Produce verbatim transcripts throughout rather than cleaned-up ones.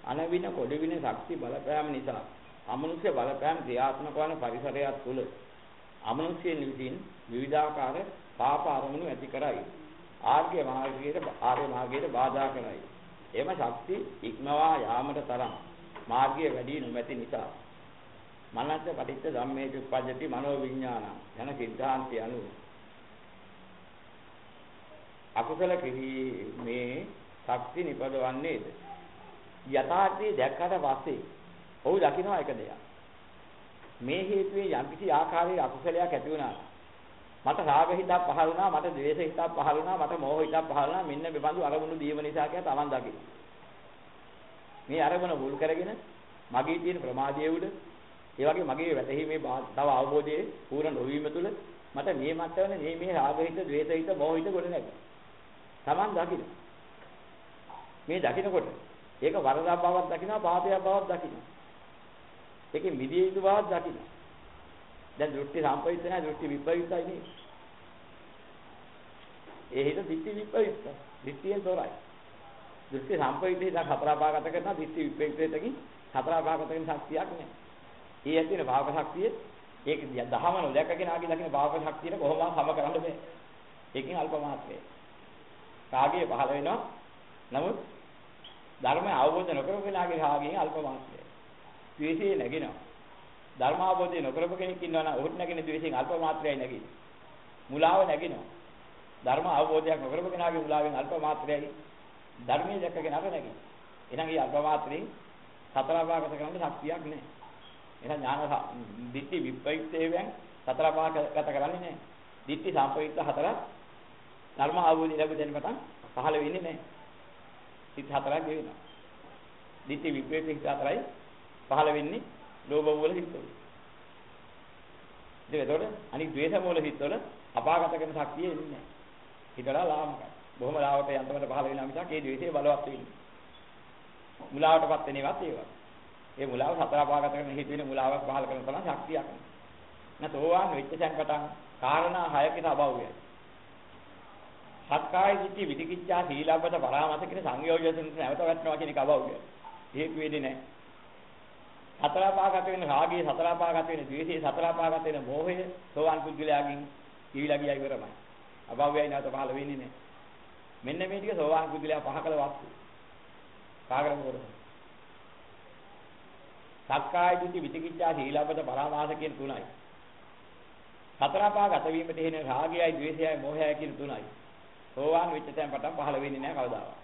අනවින කොඩවින ශක්ති බලපෑම නිසා අමනුෂ්‍ය බලපෑම ක්‍රියාත්මක වන පරිසරයක් තුළ අමනුෂ්‍ය නිවිදින් විවිධාකාර පාප අරමුණු ඇති කරයි. ආර්ය මාර්ගයේ ආර්ය මාර්ගයට බාධා කරයි. එම ශක්ති ඉක්මවා යාමට තරම් මාර්ගයේ වැඩි නොමැති නිසා මනස පටිච්ච ධම්මේච උප්පජ්ජති මනෝ විඥානං යන සිද්ධාන්තය අනුව අකුසල කිරීමේ ශක්ති නිපදවන්නේද යථාර්ථයේ දැක්කට පස්සේ ඔහු දකිනවා එක දෙයක්. මේ හේතුවේ යම්කිසි ආකාරයක අකුසලයක් ඇති වුණා. මට රාග හිතක් පහළ වුණා, මට ද්වේෂ හිතක් පහළ වුණා, මට මෝහ හිතක් පහළ වුණා. මෙන්න මේ බඳු අරමුණු දීම නිසා කියලා තමන් දකින්න. මේ අරමුණ මුල් කරගෙන මගේ තියෙන ප්‍රමාදයේ උඩ ඒ වගේ මගේ වැටහීමේ තව අවබෝධයේ පූර්ණ නොවීම තුළ මට මේ මට්ටමනේ මේ මේ රාග හිත, ද්වේෂ හිත, මෝහ හිත ගොඩ නැගුණා. තමන් දකින්න. මේ දකින්නකොට ඒක වරදක් බවක් දකින්නවා, පාපයක් බවක් දකින්නවා. ඒකේ මිදිය යුතු බවක් දකින්නවා. දැන් දෘෂ්ටි සම්පවිත නැහැ, දෘෂ්ටි විපරිතයි නේ. ඒ හිත දිට්ඨි විපරිත. දිට්ඨියෙන් තොරයි. දෘෂ්ටි සම්පවිත හිත හතර පාගත කරනවා, දිට්ඨි විපරිතකින් හතර පාගත කරන ශක්තියක් නැහැ. ඒ ඇතින භාව ශක්තිය ඒක දහම නොදැකගෙන ආගේ දකින්න භාව ශක්තියට කොහොමද සම කරන්න බෑ. ඒකෙන් අල්ප මාත්‍රය. රාගය පහළ වෙනවා. නමුත් ධර්මය අවබෝධ නොකරගෙන ආගේ රාගයෙන් අල්ප මාත්‍රය. ද්වේෂය නැගිනවා. ධර්ම අවබෝධය නොකරපු කෙනෙක් ඉන්නවා නම් ඔහුට නැගින ද්වේෂයෙන් අල්ප මාත්‍රයයි නැගින්නේ. මුලාව නැගිනවා. ධර්ම අවබෝධයක් නොකරපු කෙනාගේ මුලාවෙන් අල්ප මාත්‍රයයි ධර්මයේ දැක්කගෙන අර නැගින. එහෙනම් මේ අල්ප මාත්‍රයෙන් සතර පාගත කරන්න ශක්තියක් නැහැ. එහෙනම් ඥාන දිට්ඨි විප්‍රයුක්තයෙන් සතර පාගත කරන්නේ නැහැ. දිට්ඨි සම්ප්‍රයුක්ත හතර ධර්ම අවබෝධය ලැබෙන්න පටන් පහළ වෙන්නේ නැහැ. සිත් හතරක් ගෙවෙනවා. දිට්ඨි විප්‍රයුක්ත සිත් හතරයි පහළ වෙන්නේ ලෝභ මූල හිතවල. ඉතින් ඒතකොට අනිත් ද්වේෂ මූල හිතවල අපාගත කරන ශක්තිය එන්නේ නැහැ. හිතලා ලාමකයි. බොහොම ලාවට යන්තමට පහළ වෙනා මිසක් ඒ ද්වේෂය බලවත් වෙන්නේ. මුලාවටපත් වෙනේවත් ඒවත්. ඒ මුලාව සතර අපාගත කරන හිත වෙන මුලාවක් පහළ කරන තරම් ශක්තියක් නැහැ. නැතෝවාන් වෙච්ච සංකටන් කාරණා හයකට අභව්‍යයි. සක්කාය දිට්ඨි විචිකිච්ඡා සීලබ්බත පරාමස කියන සංයෝජන නැවත වැටෙනවා කියන එක අභව්‍යයි. ඒක වෙන්නේ නැහැ. සතර පාගත වෙන රාගය, සතර පාගත වෙන ද්වේෂය, සතර පාගත වෙන මෝහය සෝවාන් පුද්ගලයාගෙන් කිවිලා ගියා ඉවරමයි. අභව්‍යයි නැවත පහළ වෙන්නේ නැහැ. මෙන්න මේ ටික සෝවාන් පුද්ගලයා පහ කළ වස්තු. කාගරම කරමු. සක්කාය දිට්ඨි විචිකිච්ඡා සීලබ්බත පරාමාස කියන තුනයි. සතර පාගත වීමට හේන රාගයයි, ද්වේෂයයි, මෝහයයි කියන තුනයි. සෝවාන් වෙච්ච තැන් පටන් පහළ වෙන්නේ නැහැ කවදාවත්.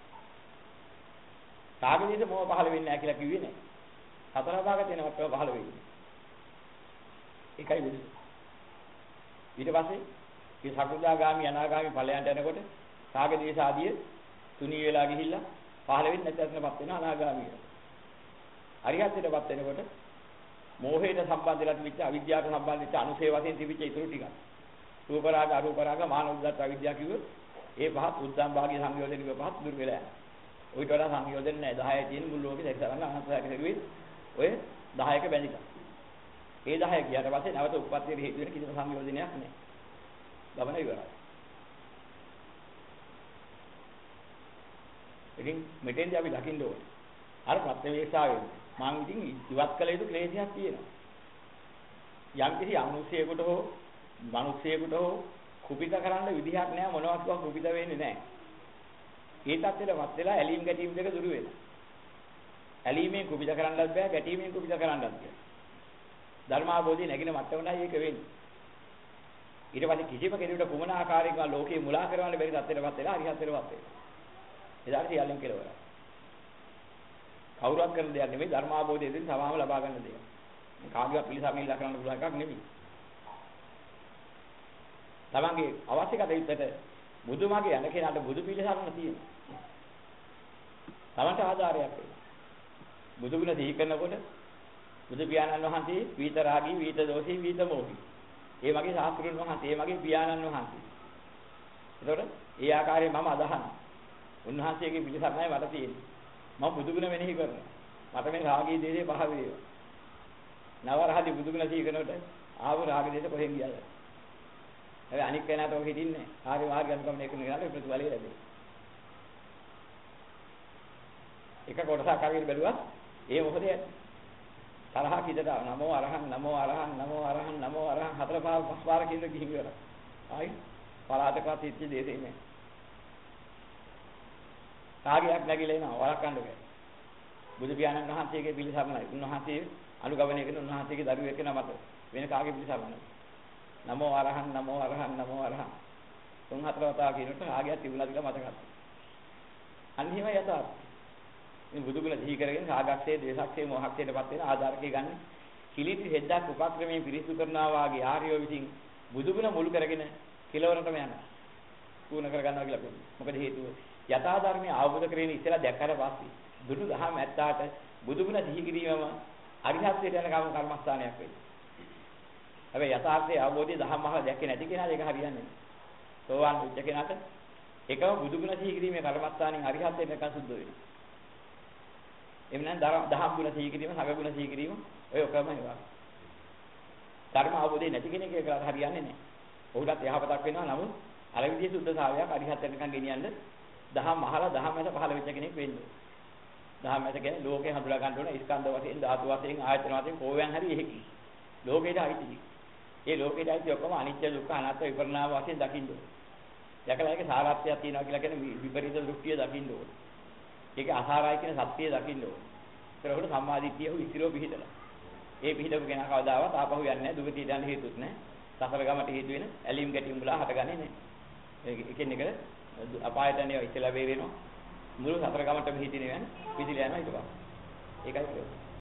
රාග දේශ මෝහ පහළ වෙන්නේ නැහැ කියලා කිව්වේ නැහැ. සතර පාගත වෙනවට පහළ වෙන්නේ. ඒකයි වෙන්නේ. ඊට පස්සේ මේ සකෘදාගාමි අනාගාමි ඵලයන්ට යනකොට රාග දේශ ආදී තුනී වෙලා ගිහිල්ලා පහළ වෙන්නේ නැත්නම්පත් වෙන අනාගාමිය. අරිහත්ත්වයටපත් වෙනකොට මෝහයට සම්බන්ධ වෙලා තිබිච්ච අවිද්‍යාවට සම්බන්ධ වෙච්ච අනුසේ වශයෙන් තිබිච්ච ඊටු ටික. රූප රාග, අරූප රාග, මාන උද්දච්ච අවිද්‍යාව කිව්වොත් ඒ පහත් උද්දම් භාගී සංයෝජන කිව්ව පහත් දුර වෙලා යනවා. ඔයිට වඩා සංයෝජන නැහැ. දහය තියෙන මුල් ලෝකේ දැක්සරංග අනන්තයක් කෙරුවේ ඔය දහයක බැඳිලා. ඒ දහය ගියාට පස්සේ නැවත උප්පත්තියේ හේතු වෙන කිසිම සංයෝජනයක් නැහැ. ගමන ඉවරයි. ඉතින් මෙතෙන්දී අපි දකින්න ඕනේ. අර ප්‍රත්‍යවේක්ෂාවෙන් මම ඉතින් ඉවත් කළ යුතු ක්ලේශයක් තියෙනවා. යම් කිසි අනුශේයකට හෝ මිනිසෙකුට හෝ කුපිත කරන්න විදිහක් නැහැ, මොනවත් කව කුපිත වෙන්නේ නැහැ. ඒ තත්ත්වෙටවත් වෙලා ඇලීම් ගැටීම් දෙක දුරු වෙනවා. ඇලීමෙන් කුපිත කරන්නත් බෑ, ගැටීමෙන් කුපිත කරන්නත් බෑ. ධර්මාභෝධය නැගින මට්ටමයි ඒක වෙන්නේ. ඊට පස්සේ කිසිම කෙනෙකුට කුමන ආකාරයකින් ලෝකේ මුලා කරවන්න බැරි තත්ත්වෙටවත් වෙලා හරිහත් වෙලවත් වෙනවා. එදාට සියල්ලම කෙලවරයි. කවුරුත් කරන දෙයක් නෙමෙයි, ධර්මාභෝධයෙන් තවම ලබා ගන්න දෙයක්. මේ කාගේවත් පිළිසමිල්ලා කරන්න පුළුවන් එකක් නෙමෙයි. තමන්ගේ අවශ්‍ය කටයුත්තට බුදුමගේ යන කෙනාට බුදු පිළිසරණ තියෙනවා. තමන්ට ආධාරයක් වෙනවා. බුදු ගුණ සිහි කරනකොට බුදු පියාණන් වහන්සේ වීත රාගී, වීත දෝෂී, වීත මෝහී. ඒ වගේ ශාස්ත්‍රුන් වහන්සේ, ඒ වගේ පියාණන් වහන්සේ. ඒතකොට ඒ ආකාරයෙන් මම අදහනවා. උන්වහන්සේගේ පිළිසරණයි මට තියෙන්නේ. මම බුදු ගුණ මෙනෙහි කරනවා. මට මේ රාගී දේශේ පහ වේවා. නවරහදී බුදු ගුණ සිහි කරනකොට ආව රාග දේශ කොහෙන් ගියාද? හැබැයි අනික් කෙනාට ඔක හිටින්නේ නැහැ. ආර්ය මාර්ග අනුගමනය කරන කෙනාට ප්‍රතිඵලය ලැබෙනවා. එක කොටසක් අරගෙන බැලුවත් ඒ මොහොතේ තරහ කිදට නමෝ අරහං නමෝ අරහං නමෝ අරහං නමෝ අරහං හතර පහ පහ පාර කියන ගිහින් ඉවරයි. ආයි පරාතකවත් ඉච්ච දෙසේ නෑ. කාගයක් නැගිලා එනවා වරක්කන්න බෑ. බුදු පියාණන් වහන්සේගේ පිළිසරණයි. උන්වහන්සේ අනුගමනය කරන උන්වහන්සේගේ දරුවෙක් වෙන මත වෙන කාගේ පිළිසරණයි. නමෝ අරහං නමෝ අරහං නමෝ අරහං තුන් හතර වතාව කියනකොට කාගයක් තිබුණාද කියලා මතකත්. අන්න එහෙම යථාර්ථය. මේ බුදුගුණ සිහි කරගෙන රාගක්ෂේ, ද්වේෂක්ෂේ, මෝහක්ෂේටපත් වෙන ආධාරකේ ගන්න කිලිටි හෙද්දක් උපක්‍රමයෙන් පිරිසුදු කරනවා වාගේ ආර්යෝ විසින් බුදුගුණ මුල් කරගෙන කෙලවරටම යනවා. පුණ කර ගන්නවා කියලා කියනවා. මොකද හේතුව යථා ධර්මයේ අවබෝධ කරගෙන ඉස්සලා දැක්කට පස්සේ දුටු දහම ඇත්තාට බුදුගුණ සිහි කිරීමම අරිහත්ත්වයට යන කම කර්මස්ථානයක් වෙයි. හැබැයි යථාර්ථයේ අවබෝධයේ දහම මහල දැක්කේ නැති කෙනාට ඒක හරියන්නේ නැහැ. සෝවාන් වෙච්ච කෙනාට එකම බුදුගුණ සිහි කිරීමේ කර්මස්ථානෙන් අරිහත්ත්වයට යනකම් සුද්ධ වෙනවා. එහෙම නැත්නම් දහම් ගුණ සිහි කිරීම, සග ගුණ සිහි කිරීම ඔය ඔක්කොම ඒවා. ධර්ම අවබෝධය නැති කෙනෙක් ඒකට හරියන්නේ නැහැ. ඔහුටත් යහපතක් වෙනවා. නමුත් අර විදිහේ සුද්ධතාවයක් අරිහත්ත්වයට යනකම් ගෙනියන්න දහම් අහලා දහම් මත පහළ වෙච්ච කෙනෙක් වෙන්න ඕනේ. දහම් මත කියන්නේ ලෝකේ හඳුනා ගන්න ඕන ස්කන්ධ වශයෙන්, ධාතු වශයෙන්, ආයතන වශයෙන් කෝවයන් හරි එහෙකි. ලෝකේට අයිති. ඒ ලෝකේට අයිති ඔක්කොම අනිත්‍ය, දුක්ඛ, අනාත්ම, විපරිණාම වශයෙන් දකින්න ඕනේ. දැකලා ඒකේ සාරාර්ථයක් තියෙනවා කියලා කියන්නේ විපරීත දෘෂ්ටිය දකින්න ඕනේ. ඒක අසාරයි කියන සත්‍යය දකින්න ඕනේ. ඒකට සම්මාදිට්ඨිය උ ඉතිරෝ පිහිටලා. ඒ පිහිටපු කෙනා කවදාවත් ආපහු යන්නේ නැහැ. දුගතියට යන්න හේතුත් නැහැ. සසර ගමට හේතු වෙන ඇලීම් ගැටීම් වල හටගන්නේ නැහැ. ඒකෙන් එක අපායට යනවා ඉස්සලා වේ වෙනවා. මුළු සතර ගමටම හිතිනේ යන පිටිල යනවා ඊට පස්සේ. ඒකයි කියන්නේ.